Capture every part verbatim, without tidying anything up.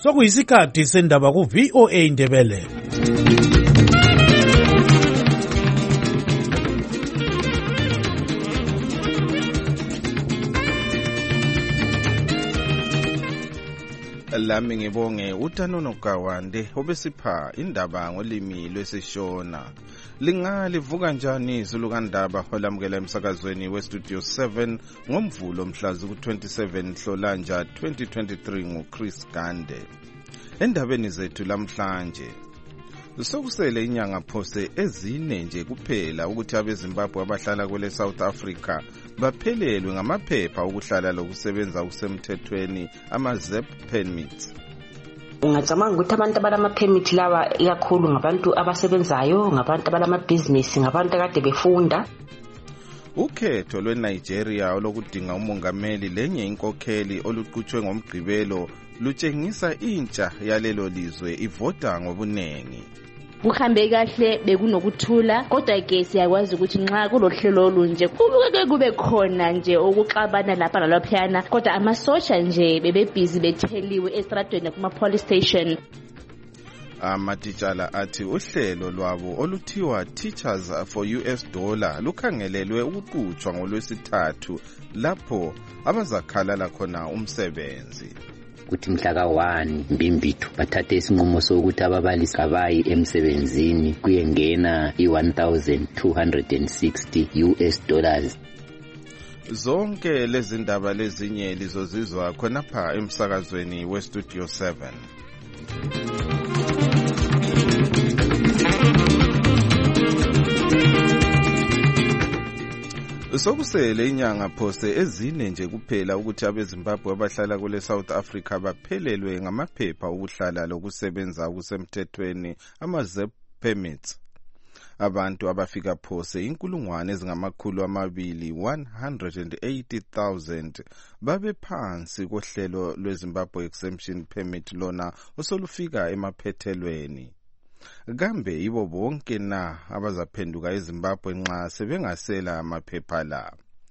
Sokuyisikhathi sendaba ku V O A Indebele. Lami ngibonge uTanono Gawande obesipha indaba ngolimi lwesishona. Lingalivuka njani izulu kandaba olamukela emsakazweni we Studio seven ngomvulo mhla ku twenty-seven Nhlolanja twenty twenty-three nguChris Gande. Endabeni zethu lamhlanje sokusele inyanga phose ezine nje kuphela ukuthi abeZimbabwe abahlala kwele South Africa baphelelwe ngamaphepha okuhlala lokusebenza kusemthethweni ama-Z E P permits. Ngicabanga ukuthi abantu abalama permit lawa ikakhulu ngabantu abasebenzayo, ngabantu abalama business, ngabantu akade befunda. Ukhetho lweNigeria olokudinga umongameli lenye inkokheli oluqhutshwe ngomgqibelo lutshengisa intsha yalelo lizwe ivota ngobunengi. Kuhambe kahle bekunokuthula kodwa ke siyakwazi ukuthi nxa kulohlelo olunje kubukeke kube khona nje ukuxabana lapha nalaphana kodwa amasosha nje bebe busy betheliwe estradweni kuma police station. Amatitshala athi uhlelo lwabo oluthiwa Teachers for U S Dollar lukhangelelwe ukuqhutshwa ngolwesithathu lapho abazakhalala khona umsebenzi. Kuthi mhla ka one Mbimbithu bathathe isinqumo sokuthi ababalisi abayi emsebenzini kuyengena i one thousand two hundred sixty U S dollars. Zonke lezi ndaba lezinye lizozizwa khonapha emsakazweni we Studio seven. Sokusele inyanga phose ezine nje kuphela ukuthi abeZimbabwe abahlala kule South Africa baphelelwe ngamaphepha okuhlala lokusebenza kusemthethweni ama-Z E P permits. Abantu abafika phose inkulungwane ezingamakhulu amabili one hundred eighty thousand babe phansi kohlelo lweZimbabwe Exemption Permit lona osolufika emaphethelweni. Kambe ibo bonke na abazaphenduka eZimbabwe nxa sebengasela amaphepha la.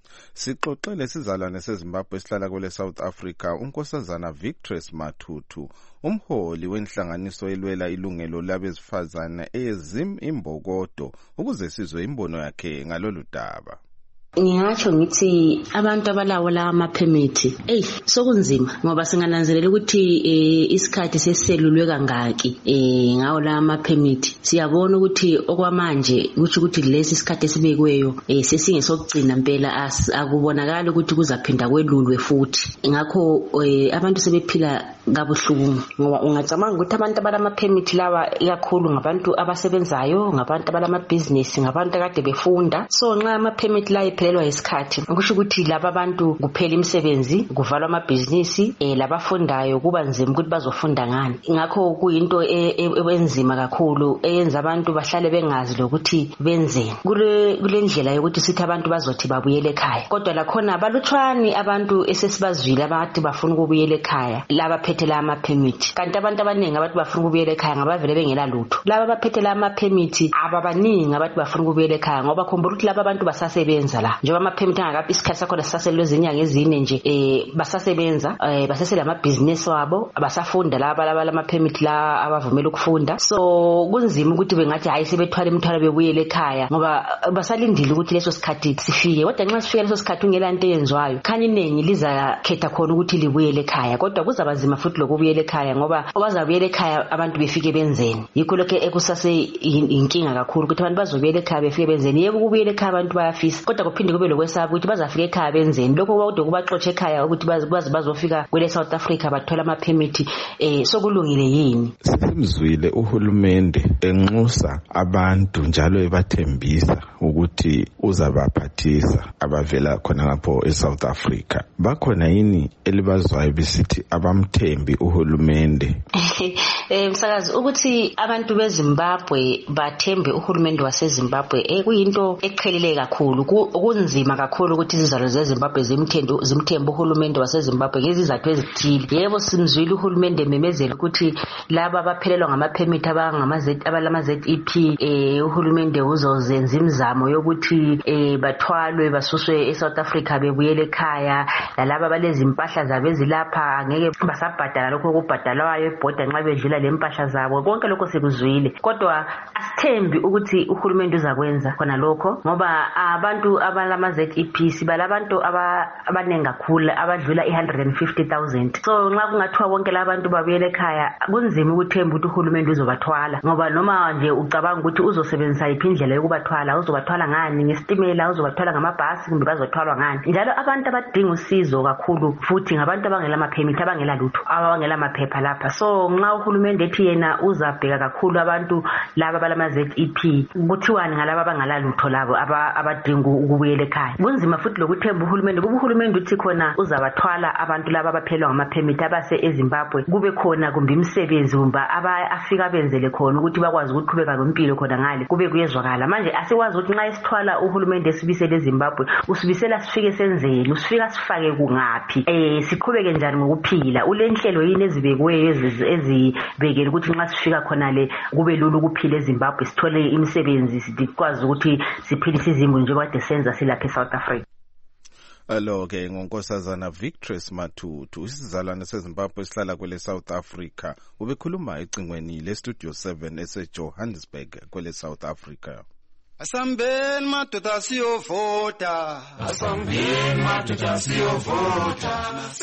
Sixoxele sizalwane seZimbabwe esihlala kwele South Africa uNkosazana Victress Mathutu, umholi wenhlanganiso elwela ilungelo labezifazana eZim Imbokodo, ukuze sizwe imbono yakhe ngalolu daba. Ngingatsho ngithi abantu abalawo la ama permit eh sokunzima ngoba singananzelela ukuthi eh isikhathi sesiselulwe kangaki eh ngawo la ama permit. Siyabona ukuthi okwamanje kuthi ukuthi lesi isikhathi esibekweyo eh sesingesokugcina impela akubonakala ukuthi kuzaphinda kwelulwe futhi. Ngakho eh abantu sebephila kabuhlungu ngoba ungacabanga ukuthi abantu abalama permit lawa ikakhulu ngabantu abasebenzayo, ngabantu abalama business, ngabantu akade befunda. So nxa ama permit la pelwa isikhathi ukusho ukuthi laba abantu kuphela imisebenzi, kuvalwa amabhizinisi, eh labafundayo kuba nzima ukuthi bazofunda ngani. Ngakho kuyinto enzima kakhulu eyenza abantu bahlale bengazi lokuthi benzeni. Kule kule ndlela yokuthi sithi abantu bazothi babuyele ekhaya. Kodwa la khona balutshwani abantu esesibazwile abathi bafuna ukubuyela ekhaya laba phethela ama permit. Kanti abantu abaningi abathi bafuna ukubuyela ekhaya ngabavele bengela lutho. Laba baphethela ama permit ababaningi abathi bafuna ukubuyela ekhaya ngoba khumbula ukuthi laba abantu basasebenza la. Njengoba ama permit angakapi isikhathi sakhona sisaselwe izinyanga ezine nje eh basasebenza eh basesela ama business wabo abasafunda laba laba ama permit la abavumela ukufunda. So kunzima ukuthi bengathi hayi sebethwala imithwalo bebuyele ekhaya ngoba basalindile ukuthi leso sikhathi sifike. Kodwa nxa sifike leso sikhathi ungela into eyenzwayo khani iningi liza khetha khona ukuthi libuyele ekhaya. Kodwa kuzabazima futhi lokubuyela ekhaya ngoba abazabuyela ekhaya abantu befike benzeni. Yikho lokho ekusase inkinga kakhulu ukuthi abantu bazobuyela ekhaya befike benzeni. Yebo ukubuyela ekhaya abantu bayafisa kodwa kuphinde kube lokwesaba ukuthi bazafika ekhaya benzeni. Lokho kodwa kubaxotsha ekhaya ukuthi bazi bazofika kwele South Africa bathola ama permit eh sokulungile yini. Simzwile uhulumende enxusa abantu njalo ebathembisa ukuthi uzabaphathisa abavela khona lapho eSouth Africa. Bakhona yini elibazwayo bisithi abamthembi uhulumende? Eh msakazi ukuthi abantu beZimbabwe bathembe uhulumende waseZimbabwe eh kuyinto eqhelile kakhulu. kunzima kakhulu ukuthi izizalo zeZimbabwe zimthembe zimthembe uhulumende waseZimbabwe ngezizathu ezithile. Yebo simzwile uhulumende memezela ukuthi laba abaphelelwa ngamaphemit abangama Z abalama Z E P eh uhulumende uzozenza imizamo yokuthi eh bathwalwe basuswe eSouth Africa bebuyele ekhaya, lalaba balezi impahla zabo ezilapha angeke basabhadala lokho okubhadalwayo ebhoda nxa bedlula lempahla zabo. Konke lokho sikuzwile, kodwa asithembi ukuthi uhulumende uzakwenza khona lokho ngoba abantu abalama Z E P sibala abantu abanengi kakhulu abadlula one hundred fifty thousand. So nxa kungathiwa bonke labantu babuyele ekhaya kunzima ukuthemba ukuthi uhulumende uzobathwala ngoba noma nje ucabanga ukuthi uzosebenzisa iphi indlela yokubathwala, uzobathwala ngani, ngestimela, uzobathwala ngamabhasi kumbe bazothwalwa ngani. Njalo abantu abadinga usizo kakhulu futhi ngabantu abangela amaphemit abangela lutho abangela amaphepha lapha. So nxa uhulumende ethi yena uzabheka kakhulu abantu laba balama Z E P kuthiwani ngalabo abangala lutho labo abadinga ukubuyela ekhaya. Kunzima futhi lokuthemba uhulumende kuba uhulumende uthi khona uzabathwala abantu laba abaphelwa ngamaphemit abase eZimbabwe, kube khona kumbe imisebenzi kumbe aba afika benzele khona ukuthi bakwazi ukuqhubeka ngempilo khona ngale kube kuyezwakala. Manje asikwazi ukuthi nxa isithwala uhulumende esibisele eZimbabwe usibisela sifike senzele, usifika sifake kungaphi, eh siqhubeke njani ngokuphila. Ulenhlelo yini ezibekweyo ezibekele ukuthi nxa sifika khona le kube lulu ukuphila eZimbabwe, sithole imisebenzi, sikwazi ukuthi siphilise izimvu njengokade senza silapha eSouth Africa. Alo ke ngonkosazana Victress Matutu, isizalwane seZimbabwe esihlala kwele South Africa, ubekhuluma ecingweni le Studio seven eseJohannesburg kwele South Africa. Asambeni madoda siyovota, asambeni madoda siyovota,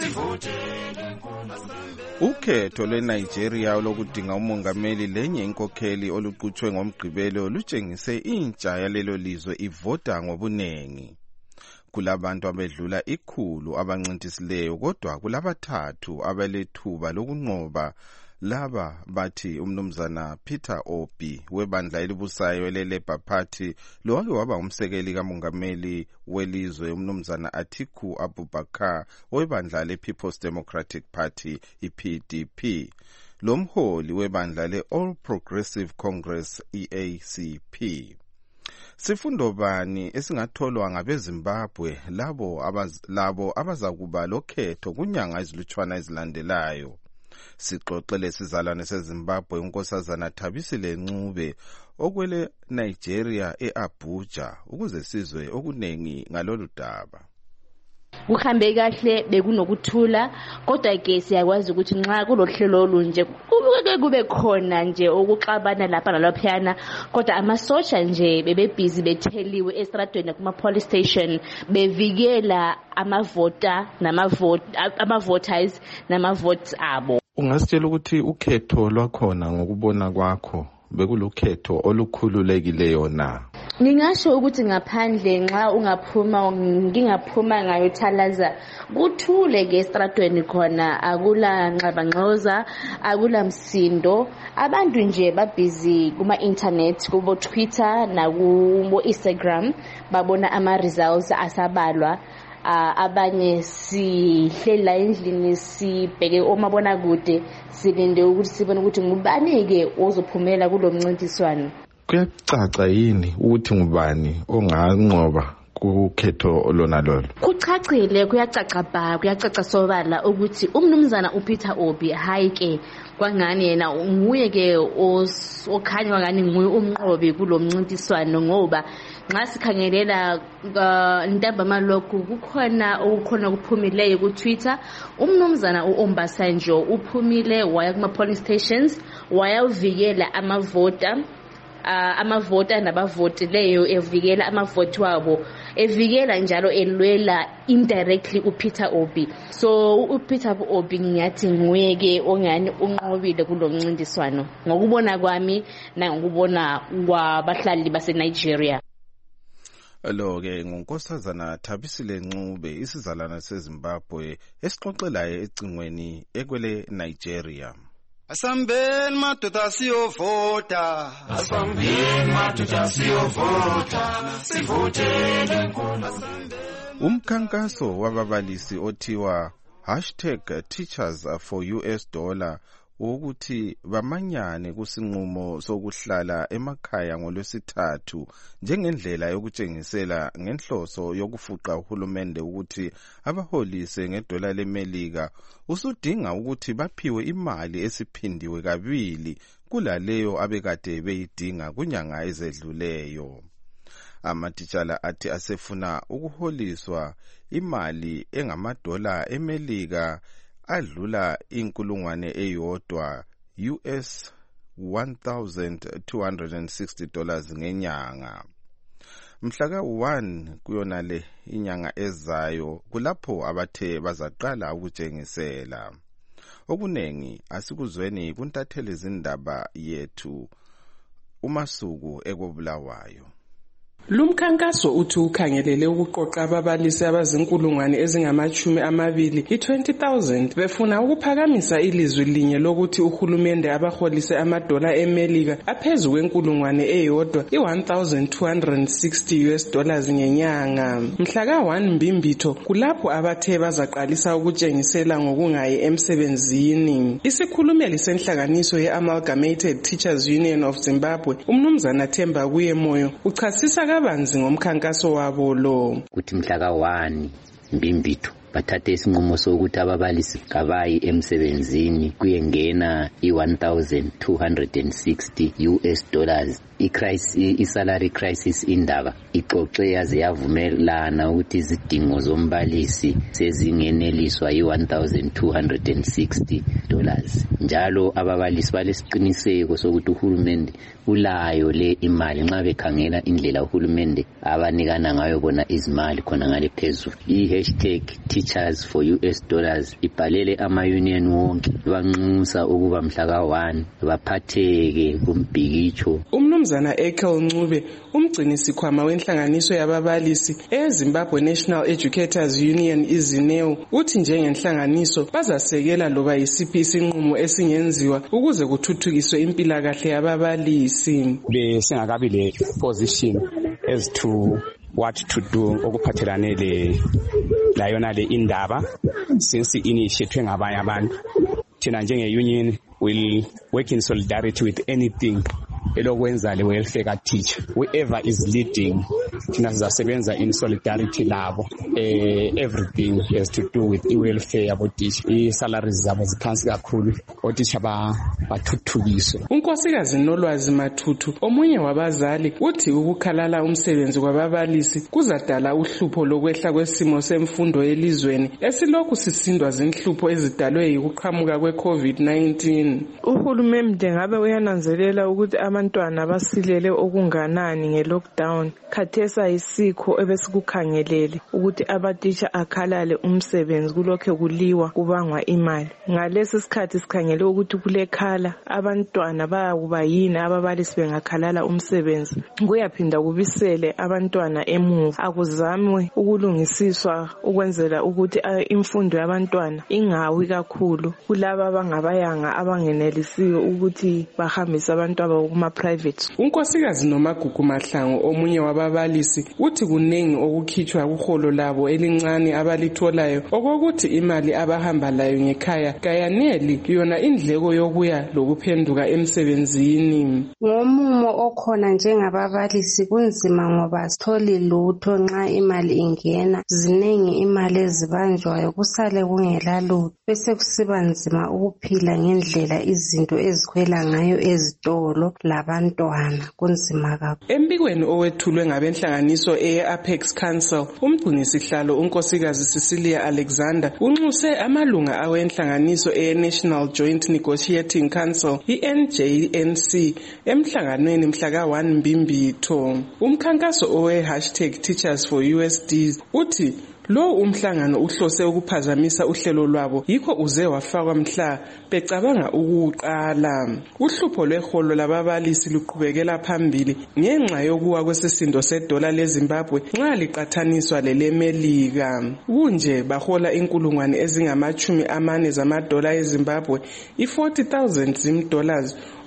sivotele nkosazana. Ukhetho lweNigeria olokudinga umongameli lenye inkokheli oluqhutshwe ngomgqibelo lutshengise intsha yalelo lizwe ivota ngobunengi. Kulabantu abedlula ikhulu abancintisileyo, kodwa kulabathathu abalethuba lokunqoba. Laba bathi umnumzana Peter Obi webandla elibusayo ele-Labour Party lowake waba umsekeli kamongameli welizwe umnumzana Atiku Abubakar webandla le-People's Democratic Party i-P D P, lomholi webandla le-All Progressive Congress i A C P. Sifundo bani esingatholwa ngabeZimbabwe labo abaz, labo abazakuba lokhetho kunyanga ezilutshwana ezilandelayo? Sixoxele sizalwane seZimbabwe unkosazana Thabisile Ncube okwele Nigeria eAbuja ukuze sizwe okunengi ngalolu daba. Kuhambe kahle bekunokuthula, kodwa ke siyakwazi ukuthi nxa kulohlelo olunje kube kube khona nje ukuxabana lapha nalaphana, kodwa amasosha nje bebebhizi betheliwe estradweni kuma police station bevikela amavota namavoti amavoters namavotes abo. Ungasitshela ukuthi ukhetho lwakhona ngokubona kwakho bekulukhetho olukhululekileyo na? Ngingasho ukuthi ngaphandle nxa ungaphuma ngingaphuma ngayothalaza kuthule ke estradweni khona, akula nxabangxoza, akula msindo, abantu nje babhizi kuma internet kubo Twitter na kubo Instagram babona ama results asabalwa. Uh, abanye sihlela endlini sibheke omabona kude silinde ukuthi sibone ukuthi ngubani ke ozophumela kulomncintiswano. Kuyacaca yini ukuthi ngubani onganqoba kukhetho olona lolo? Kucacile, kuyacaca ba, kuyacaca sobala ukuthi umnumzana uPeter Obi hayi ke kwangani yena nguye ke okhanywa ngani nguye umnqobi kulomncintiswano, ngoba nxa sikhangelela ntambama lokhu kukhona ukukhona kuphumileyo ku Twitter. Umnumzana uOmbasanjo uphumile waya kuma polling stations wayavikela amavota uh, amavota nabavotileyo, evikela amavoti wabo, evikela njalo elwela indirectly uPeter Obi. So uPeter Obi ngiyathi nguye ke ongani unqobile kulomncintiswano ngokubona kwami na ngokubona kwabahlali base Nigeria. Lo ke ngonkosazana Thabisile Ncube, isizalana seZimbabwe esixoxelayo ecingweni ekwele Nigeria. Asambeni madoda siyovota, asambeni madoda siyovota, sivotele nkosazana. Umkhankaso wababalisi othiwa hashtag Teachers for U S Dollar ukuthi bamanyane kusinqumo sokuhlala emakhaya ngolwesithathu njengendlela yokutshengisela ngenhloso yokufuqa uhulumende ukuthi abaholise ngedola leMelika usudinga ukuthi baphiwe imali esiphindiwe kabili kulaleyo abekade beyidinga kunyanga ezedluleyo. Amatitshala athi asefuna ukuholiswa imali engamadola eMelika adlula inkulungwane eyodwa U S one thousand two hundred sixty dollars ngenyanga. Mhla ka one kuyona le inyanga ezayo kulapho abathe bazaqala ukutshengisela. Okunengi asikuzweni kuntatheli izindaba yethu uMasuku ekobulawayo. Lumkhankaso uthi ukhangelele ukuqoqa ababalisi abazinkulungwane ezingamachumi amabili i-twenty thousand befuna ukuphakamisa ilizwi linye lokuthi uhulumende abaholise amadola eMelika aphezu kwenkulungwane eyodwa i-one thousand two hundred sixty U S dollars ngenyanga. Mhla ka one Mbimbitho kulapho abathe bazaqalisa ukutshengisela ngokungayi emsebenzini. Isikhulumeli senhlanganiso ye-Amalgamated Teachers Union of Zimbabwe umnumzana Themba Kuyemoyo uchasisa kabanzi ngomkhankaso wabo lo. Kuthi mhla ka one Mbimbitho bathathe isinqumo sokuthi ababalisi kabayi emsebenzini kuyengena i-one thousand two hundred sixty U S dollars. I-crisis, i-salary crisis indaba ixoxe yaze yavumelana ukuthi izidingo zombalisi sezingeneliswa i-one thousand two hundred sixty dollars. Njalo ababalisi balesiqiniseko sokuthi uhulumende ulayo le imali nxa bekhangela indlela uhulumende abanikana ngayo bona izimali khona ngale phezulu. I-hashtag Teachers for U S Dollars ibhalele ama-union wonke banxusa ukuba mhla ka one baphatheke kumbhikitsho. Umnumzana Ekel Ncube umgcinisikhwama wenhlanganiso yababalisi eZimbabwe National Educators Union izineo uthi njengenhlanganiso bazasekela loba yisiphi isinqumo esingenziwa ukuze kuthuthukiswe impilakahle yababalisi. Besingakabi le position as to what to do okuphathelane le layona le indaba since initiated ngabanye abantu. Thina njenge union will work in solidarity with anything elokwenza le welfare ka teacher. Whoever is leading thina sizasebenza in solidarity labo. Eh, everything has to do with i-welfare yabo teacher. I-salaries zabo ziphansi kakhulu otitsha bathuthukiswe. Unkosikazi Nolwazi Mathuthu omunye wabazali uthi ukukhalala umsebenzi kwababalisi kuzadala uhlupho lokwehla kwesimo semfundo elizweni esilokhu sisindwa zinhlupho ezidalwe yikuqhamuka kwe-COVID nineteen. Uhulumende ngabe uyananzelela ukuthi abantwana basilele okunganani nge-lockdown. Khathesa isikho ebesikukhangelele ukuthi abatitsha akhalale umsebenzi kulokho kuliwa kubangwa imali. Ngalesi sikhathi sikhangele ukuthi kulekhala abantwana bayakuba yini ababalisi bengakhalala umsebenzi. Kuyaphinda kubisele abantwana emuva. Akuzamwe ukulungisiswa ukwenzela ukuthi imfundo yabantwana ingawi kakhulu kulaba abangabayanga abangenelisiwe ukuthi bahambise abantu aba kuma private. Unkosikazi Nomagugu Mahlangu omunye wababalisi uthi kunengi okukhitshwa kuholo labo elincane abalitholayo okokuthi imali abahamba layo ngekhaya kayaneli yona indleko yokuya lokuphenduka emsebenzini. Ngomumo okhona njengababalisi kunzima ngoba sitholi lutho nxa imali ingena, zinengi imali ezibanjwayo kusale kungela lutho bese kusiba nzima ukuphila ngendlela izinto ezikhwela ngayo ezitolo labantwana kunzima kakhulu. Embikweni owethulwe ngabenhlanganiso e-Apex Council umgcinisihlalo unkosikazi Cecilia Alexander unxuse amalunga awenhlanganiso e-National Joint Negotiating Council i-N J N C emhlanganweni mhla ka one Mbimbitho. Umkhankaso owe-hashtag Teachers for U S Ds uthi lo umhlangano uhlose ukuphazamisa uhlelo lwabo yikho uze wafakwa mhla becabanga ukuqala. Uhlupho lweholo lababalisi luqhubekela phambili ngenxa yokuwa kwesisindo sedola leZimbabwe nxa liqathaniswa leleMelika. Kunje bahola inkulungwane ezingamachumi amane zamadola eZimbabwe i-forty thousand zim dollars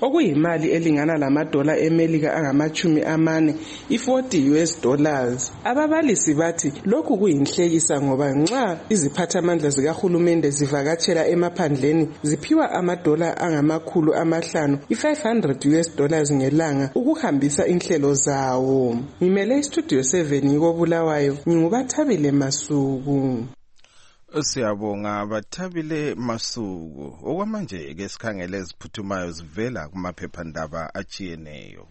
okuyimali elingana lamadola eMelika angamachumi amane i-forty U S dollars. Ababalisi bathi lokhu kuyinhlekisa ngoba nxa iziphathamandla zikahulumende zivakatshela emaphandleni ziphiwa amadola angamakhulu amahlanu i-five hundred U S dollars ngelanga ukuhambisa inhlelo zawo. Ngimele istudio seven yikobulawayo, ngingubathabile Masuku. Siyabonga Bathabile Masuku. Okwamanje ke sikhangele eziphuthumayo zivela kumaphephandaba achiyeneyo.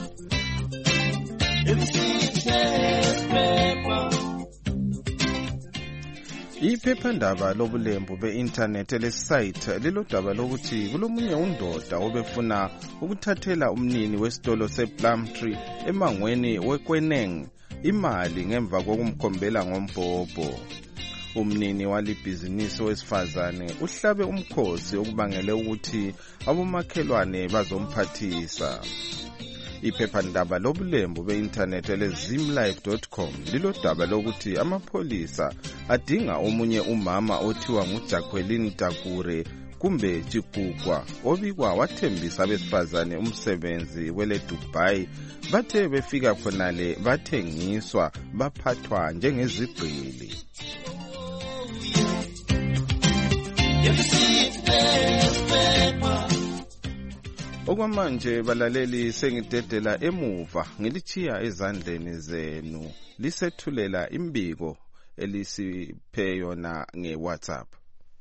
Iphephandaba lobulembu be-internet lesite lilodaba lokuthi kulomunye undoda obefuna ukuthathela umnini wesitolo sePlumtree emangweni weKweneng imali ngemva kokumkhombela ngombhobho. Umnini walibhizinisi wesifazane uhlabe umkhosi okubangele ukuthi abomakhelwane bazomphathisa. Iphephandaba lobulembu be-internet elezimlife dot com lilodaba lokuthi amapholisa adinga omunye umama othiwa nguJacqueline Takure kumbe Chikukwa obikwa wathembisa abesifazane umsebenzi kwele Dubai bathe befika khonale bathengiswa baphathwa njengezigqili. Okwamanje balaleli sengidedela emuva ngilichiya ezandleni zenu lisethulela imbiko elisiphe yona ngeWhatsApp.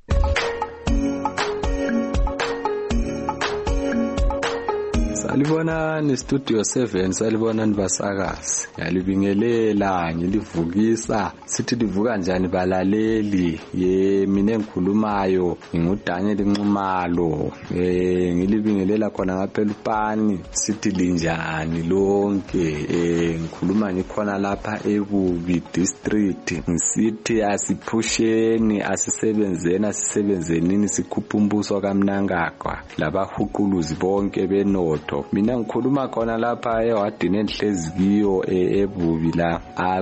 Salibona ni studio seven, salibona nibasakazi. Yalibingelela ngilivukisa sithi livuka njani balaleli. Ye mina engikhulumayo ngingudanyeli Nxumalo. Eh ngilibingelela khona ngapha eLupani sithi linjani lonke. Eh ngikhuluma ngikhona lapha eBubi district. Ngisithi asiphusheni asisebenzeni asisebenzenini sikhupha umbuso kaMnangagwa labahuquluzi bonke benotho. Mina ngikhuluma khona lapha ewadini enhlezi kiyo eBubi la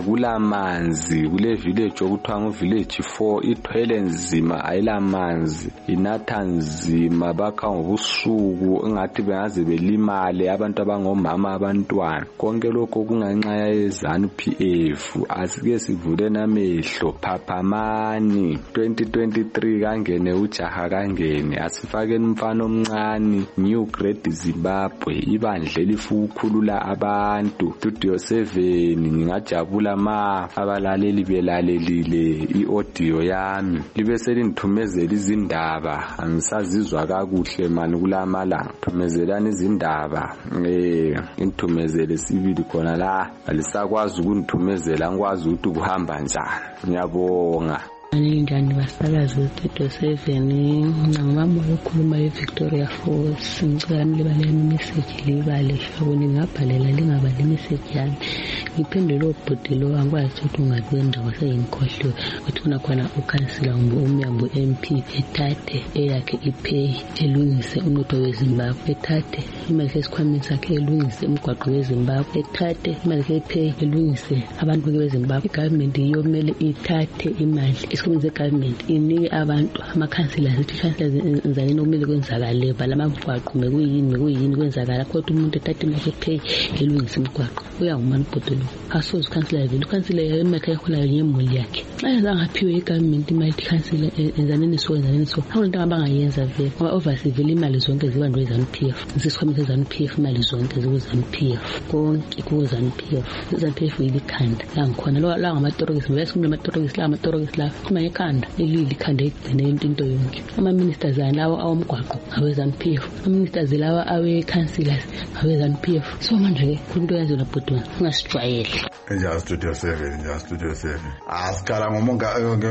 akulamanzi kule village okuthiwa ngo village four ithwele nzima ayilamanzi inatha nzima bakha ngobusuku engathi bengaze belimale abantu abangomama abantwana konke lokho kunganxa yezanu P F. Asike sivule namehlo Phaphamani twenty twenty-three kangene ujaha kangene asifakeni umfana omncane new grade Zimbabwe ibandla elifukhulula abantu. Studio seven ngingajabula ma abalaleli belalelile iaudio yami libe selithumezela izindaba angisazizwa kakuhle mani kulamalanga thumezelani izindaba eh inthumezele sibili khona la alisakwazi ukunithumezela ngikwazi ukuthi kuhamba njani. Ngiyabonga. Njani basakazi Studio seven ngingama ukukhuluma eVictoria Falls ngicela mlibale message libale shawuni ngabhalela lingabali message yami ngiphendule ubhuti lo angikwazi ukuthi ungakwenda waseyimkhohlo ukuthi kuna khona ukhansila umyambo M P ethathe eyakhe ipay elungise umnotho weZimbabwe ethathe imali esikhwameni sakhe elungise umgwaqo weZimbabwe ethathe imali epay elungise abantu beZimbabwe. Government iyomele ithathe imali isikhumenze government inike abantu amakhansila zithi chancellors nzalini okumele kwenzakale balamagwaqo mekuyini kuyini kwenzakala kodwa umuntu ethathe imali epay elungise umgwaqo uyangumani botolo asoze councilor vele councilor yemekha yakhola ngemuli yakhe ayeza ngaphiwe igovernment imali councilor enzaneni so enzaneni so abantu abangayenza vele ngoba oversee vele imali zonke zibanjwe izanu P F nsisikhomithe izanu P F imali zonke zikuzanu P F konke kuzanu P F izanu P F ilikhanda la ngikhona lo la ngamatorokisi vele sikhuluma amatorokisi la amatorokisi la kuma ekhanda elili khanda egcine into yonke ama ministers alawo awomgwaqo awezanu P F ama ministers lawa awe councilors awezanu P F so manje ke kunto yenze la bhodwa ngasijwayele enja Studio seven enja Studio seven asikhala ngomonga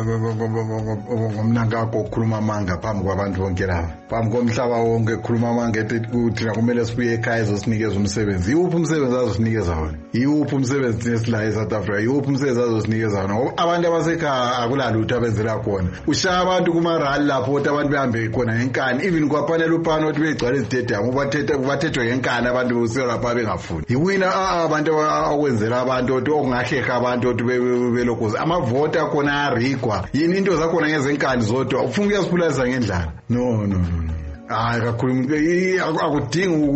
ngomnangagwa okhuluma manga phambi kwabantu bonke laba phambi komhlaba wonke khuluma manga ethi kuthi kumele sibuye ekhaya ezosinikeza umsebenzi. Yiwuphi umsebenzi azosinikeza wona? Yiwuphi umsebenzi nesila eSouth Africa? Yiwuphi umsebenzi azosinikeza wona? Ngoba abantu abasekhaya akulalutho abenzela khona ushaya abantu kuma rally lapho abantu behambe khona ngenkani even kwafanele upano ukuthi begcwala izitedium ubathethe kubathethwe ngenkani abantu uselapha bengafuni yiwina abantu akwenzela abantu ukuthi ongahleka abantu ukuthi belokhoza amavoti akhona arigwa yini into zakhona ngezenkani zodwa ufuna ukuyasiphulisa ngendlala. No no no hayi kakhulu akudingi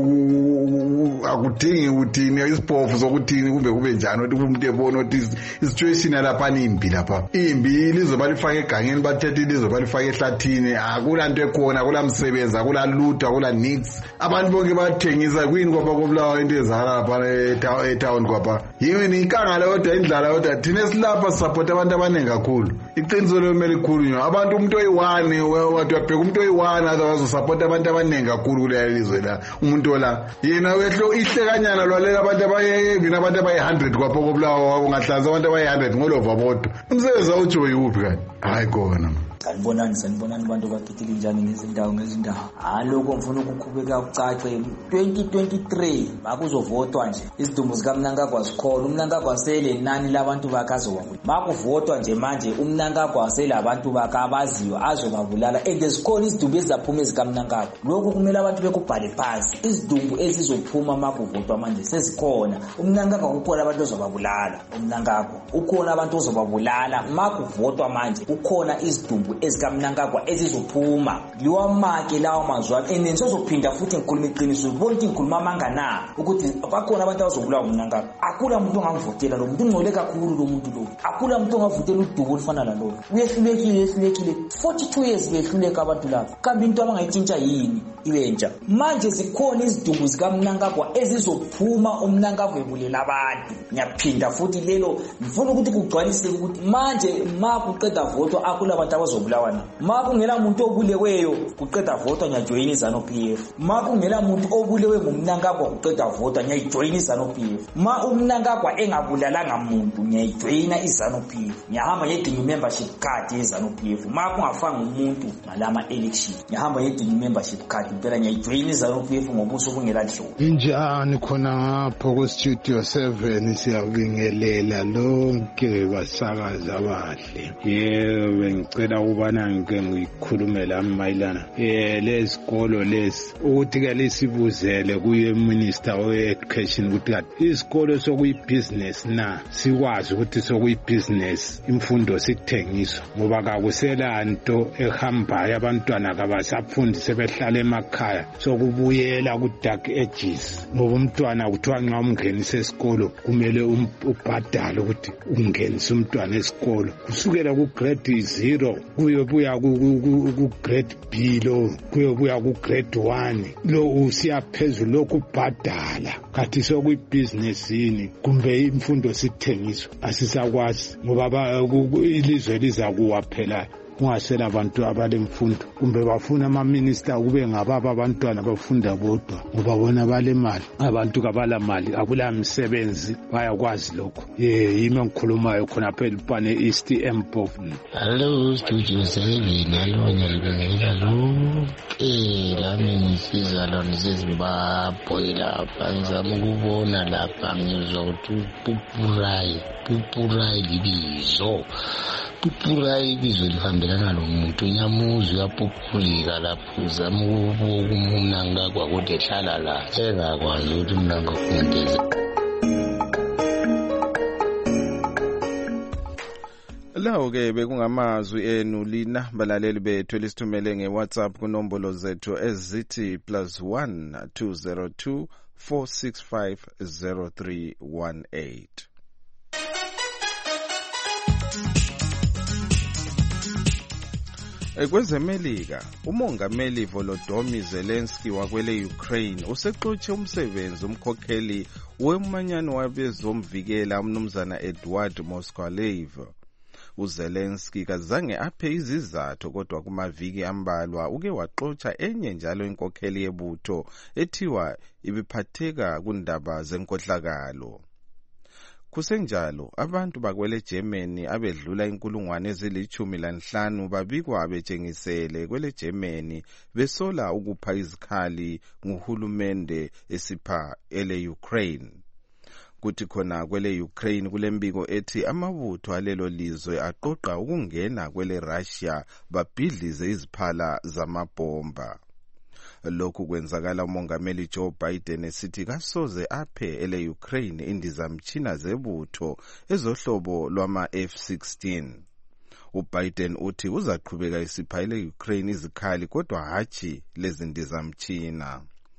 akudingi ukuthini isiphofu sokuthini kumbe kube njani ukuthi umuntu ebone ukuthi isituation lapha imbi lapha imbi lizoba lifake egangeni bathethe lizoba lifake ehlathini akulanto ekhona akulamsebenzi akulalutho akula nix abantu bonke bathengisa kwini kwapha kobulawa into ezala lapha etown kwapha yini inkangala kodwa indlala kodwa thina esilapha support abantu abaningi kakhulu iqiniso lomele likhulunywa abantu umuntu oyi-one wathi wabheka umuntu oyi-one azosupport abantu abaningi kakhulu kuleli lizwe la umuntu la yena wehlo ihlekanyana lwalela abantu abayevini abantu abayi-one hundred kwapha kobulawa ungahlanza abantu abayi-one hundred ngolova bodwa umsebenzi awutsho yiwuphi kanti hayi kona sanibonani sanibonani abantu bakhetile njani ngezindawo ngezindawo haloko ngifuna ukukhubeka kucace twenty twenty-three makuzovotwa nje izidumbu zikaMnangagwa zikhona uMnangagwa sele nani labantu bakazowabulala makuvotwa nje manje uMnangagwa sele abantu bakabaziyo azobabulala and zikhona izidumbu ezizaphuma ezikaMnangagwa lokho kumele abantu bekubhale phansi izidumbu ezizophuma makuvotwa manje sezikhona uMnangagwa kukhona abantu ozobabulala uMnangagwa ukhona abantu ozobabulala makuvotwa manje ukhona izidumbu ezikaMnangagwa ezizophuma liwamake lawo mazwana and nisozophinda futhi ngikhuluma iqiniso bonke ngikhuluma amanga na ukuthi bakhona abantu abazobulawa uMnangagwa akula umuntu ongavotela lo muntu ungcole kakhulu lo muntu lo akula umuntu ongavotela udubo olufana nalo uyehlulekile uyehlulekile forty-two years behluleka abantu labo kambe into abangayitshintsha yini iwentsha manje zikhona izidumbu zikaMnangagwa ezizophuma uMnangagwa ebulela abantu ngiyaphinda futhi lelo ngifuna ukuthi kugcwalise ukuthi manje ma kuqeda voto akula abantu abazobulawa na ma kungela umuntu obuleweyo kuqeda voto nyajoyina iZANU-P F ma kungela umuntu obulewe nguMnangagwa kuqeda voto nyajoyina iZANU-P F ma uMnangagwa engabulalanga umuntu nyajoyina iZANU-P F ngiyahamba ngedinga membership card yeZANU-P F ma kungafanga umuntu ngalama election ngiyahamba ngedinga membership card impela nyajoyina iZANU-P F ngobuso bungela dlo injani khona ngapho ku studio seven siyabingelela lonke basakaza abahle yebo ngicela ukubana ngike ngikhulume la mayilana eh lesikolo lesi ukuthi ke lesibuzele kuye minister we education ukuthi kanti isikolo sokuyi business na sikwazi ukuthi sokuyi business imfundo sikuthengiswa ngoba kakusela nto ehambayo abantwana kabasafundi sebehlala emakhaya sokubuyela ku dark ages ngoba umntwana kuthiwa nxa umngenisa esikolo kumele ubhadale ukuthi ungenisa umntwana esikolo kusukela ku grade zero kuyobuya ku grade B lo kuyobuya ku grade one lo usiya phezulu lokubhadala kathi sokuyi business yini kumbe imfundo sithengiswa asisakwazi ngoba ilizwe lizakuwa phela kungasela abantu abalemfundo kumbe bafuna ama minister kube ngababa abantwana bafunda bodwa ngoba bona balemali abantu kabala mali akula msebenzi bayakwazi lokho eh yimi ngikhulumayo khona phela pane East Empov. Hello studio seven hello ngiyalibingelela lo eh lami ngisiza la ngizimbabwe lapha ngizama ukubona lapha ngizwa ukuthi pupurai pupurai libizo pupurai ibizo lihambelana nomuntu nyamuzi uyapuphulika lapho uzama ukumnangagwa kodwa ehlala la engakwazi ukuthi umnangagundeze. Lawo ke bekungamazwi enu lina balaleli bethu elisithumele ngeWhatsApp kunombolo zethu ezithi plus one two zero two four six five zero three one eight. Ekwezemelika umongameli Volodymyr Zelensky wakwele Ukraine usexotshe umsebenzi umkhokheli wemanyano wabezomvikela umnumzana Edward Moskalev. uZelensky kazange aphe izizathu kodwa kumaviki ambalwa uke waxotsha enye njalo inkokheli yebutho ethiwa ibiphatheka kundaba zenkohlakalo. Kusenjalo abantu bakwele Germany abedlula inkulungwane ezilithumi lanhlanu babikwa betshengisele kwele Germany besola ukupha izikhali nguhulumende esipha ele Ukraine. Kuthi khona kwele Ukraine kulembiko ethi amabutho alelo lizwe aqoqa ukungena kwele Russia babhidlize iziphala zamabomba. Lokhu kwenzakala umongameli Joe Biden esithi kasoze aphe ele Ukraine indizamtshina zebutho ezohlobo lwama F sixteen. uBiden uthi uzaqhubeka isipha ile-Ukraine izikhali kodwa hatshi lezindizamtshina.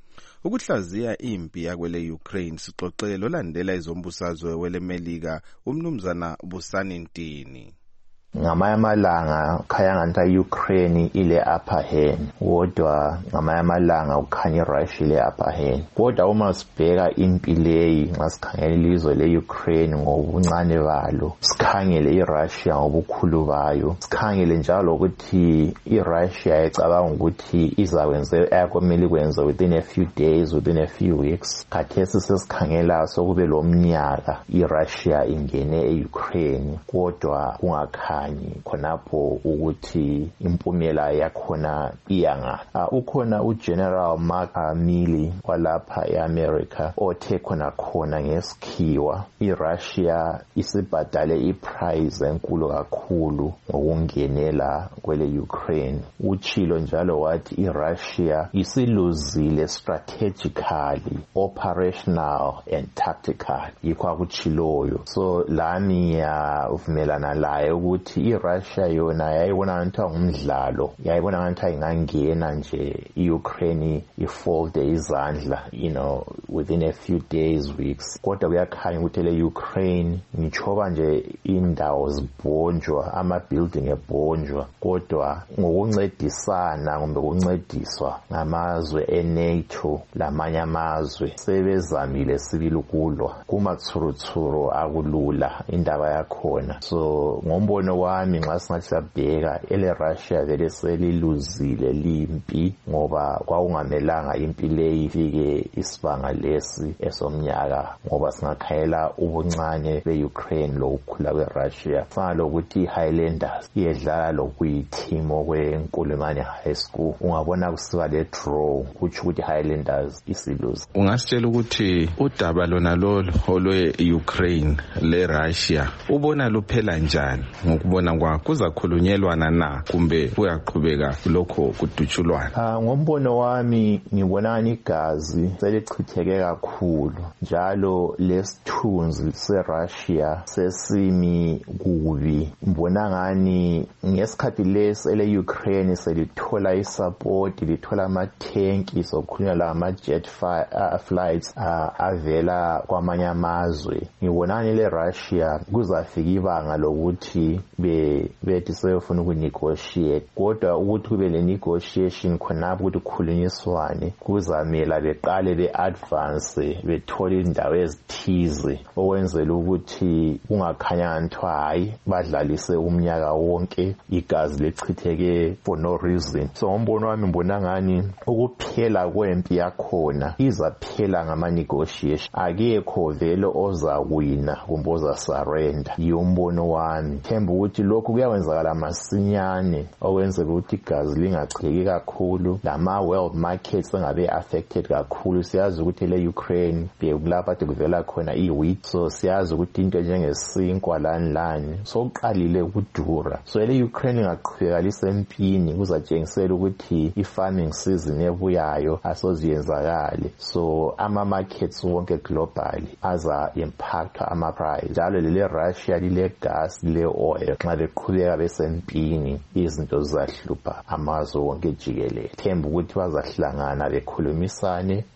Ukuhlaziya impi yakwele Ukraine sixoxelo landela izombusazwe wele Melika umnumzana Busani Ntini. Ngamanye amalanga khaya ngathi Ukraine ile upper hand kodwa ngamanye amalanga ukhanya iRussia ile upper hand kodwa uma sibheka impi leyi nxa sikhangela ilizwe le-Ukraine ngobuncane balo sikhangele iRussia ngobukhulu bayo sikhangele njalo ukuthi iRussia ecabanga ukuthi izakwenza ayakomele kwenza within a few days within a few weeks khathesi sesikhangela sokube lo mnyaka iRussia ingene e-Ukraine kodwa kungakhanyi khonapho ukuthi impumela yakhona iyanga. Uh, ukhona uGeneral Mark Milley walapha eAmerica othe khona khona ngesikhiwa iRussia isibhadale iprice enkulu kakhulu ngokungenela kwele Ukraine. Uchilo njalo wathi iRussia isiluzile strategically, operational and tactical. Yikho akuchiloyo. So lami yavumelana laye ukuthi iRussia yona yayibona ngathi ngumdlalo yayibona ngathi ingangena nje iUkraine ifolde izandla you know within a few days weeks kodwa kuyakhanya ukuthi le Ukraine ngichoba nje indawo zibonjwa ama building ebonjwa kodwa ngokuncedisana kumbe ukuncediswa ngamazwe eNATO lamanye amazwe sebezamile sibili kulwa kuma tsurutsuru akulula indaba yakhona. So ngombono wami nxa singathi sabheka ele Russia vele seliluzile limpi ngoba kwakungamelanga impi leyi ifike isibanga lesi esomnyaka ngoba singakhayela ubuncane be-Ukraine lokukhula kwe-Russia sangalokuthi i-Highlanders iyedlala lokuyiteam okwenkulungwane high school ungabona kusiba le draw kutsho ukuthi i-Highlanders isiluze. Ungasitshela ukuthi udaba lona lolo olwe-Ukraine le-Russia ubona luphela njani ngokubona kwakho kuzakhulunyelwana na kumbe kuyaqhubeka lokho kudutshulwana? Ah, ngombono wami ngibona igazi selichitheke kakhulu njalo lesithunzi seRussia sesimi kubi. Ngibona ngani ngesikhathi lesi ele Ukraine selithola isupport lithola ama-tanki sokukhulunywa la ama-jet uh, flights uh, avela kwamanye amazwe. Ngibona ngani le Russia kuzafika ibanga lokuthi be bethi seyofuna ukunegotiate kodwa ukuthi kube le negotiation khonapho ukuthi kukhulunyiswane kuzamela beqale be-advance bethole indawo ezithize okwenzela ukuthi kungakhanya ntwa hayi badlalise umnyaka wonke igazi lechitheke for no reason. So ngombono wami mbona ngani ukuphela kwempi yakhona izaphela ngama-negotiation akekho vele ozawina kumbe ozasurrender. Yombono wami themba ukuthi lokhu kuyawenzakala masinyane okwenzela ukuthi igazi lingachitheki kakhulu lama-world markets angabe affected kakhulu. Siyazi ukuthi le Ukraine bekulapha ade kuvela khona i-wheat so siyazi ukuthi into njengesinkwa lani lani sokuqalile ukudura. So le Ukraine ingaqhubeka lisempini kuzatshengisela ukuthi i-farming season ebuyayo asoziyenzakale so ama-markets wonke globally aza impacta ama-price njalo lele Russia lile gas lile oil nxa beqhubeka besempini izinto zizahlupha amazwe wonke jikelele. Themba ukuthi bazahlangana bekhulumisane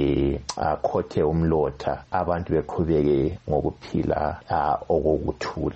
bekhothe umlotha abantu beqhubeke ngokuphila okokuthula.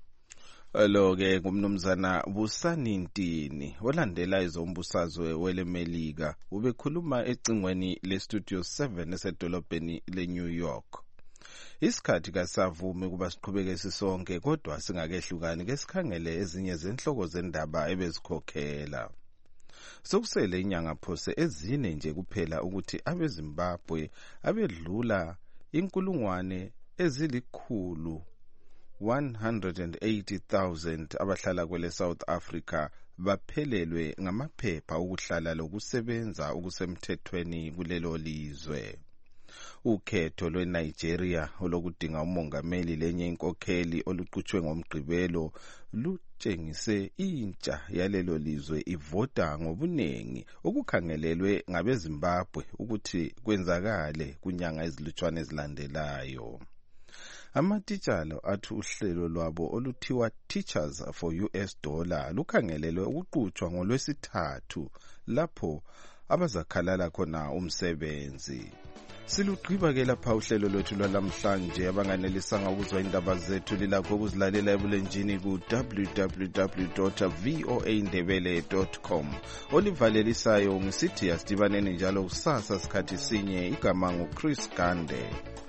Lo-ke ngumnumzana Busani Ntini olandela izombusazwe wele Melika ubekhuluma ecingweni le-Studio seven esedolobheni le-New York. Isikhathi kasavumi kuba siqhubeke sisonke kodwa singakehlukani ke sikhangele ezinye zenhloko zendaba ebezikhokhela. Sokusele inyanga phose ezine nje kuphela ukuthi abeZimbabwe abedlula inkulungwane ezilikhulu one hundred eighty thousand abahlala kwele South Africa baphelelwe ngamaphepha ukuhlala lokusebenza okusemthethweni kulelo lizwe. Ukhetho lweNigeria olokudinga umongameli lenye inkokheli oluqhutshwe ngomgqibelo lutshengise intsha yalelo lizwe ivota ngobunengi okukhangelelwe ngabeZimbabwe ukuthi kwenzakale kunyanga ezilutshwane ezilandelayo. Amatitshala athi uhlelo lwabo oluthiwa Teachers for U S Dollar lukhangelelwe ukuqhutshwa ngolwesithathu lapho abazakhalala khona umsebenzi. Silugqiba ke lapha uhlelo lwethu lwalamhlanje. Abanganelisanga ukuzwa indaba zethu lilakho ukuzilalela ebulenjini ku w w w dot voa ndebele dot com. Olivalelisayo ngisithi asidibaneni njalo kusasa sikhathi sinye. Igama ngu Chris Gande.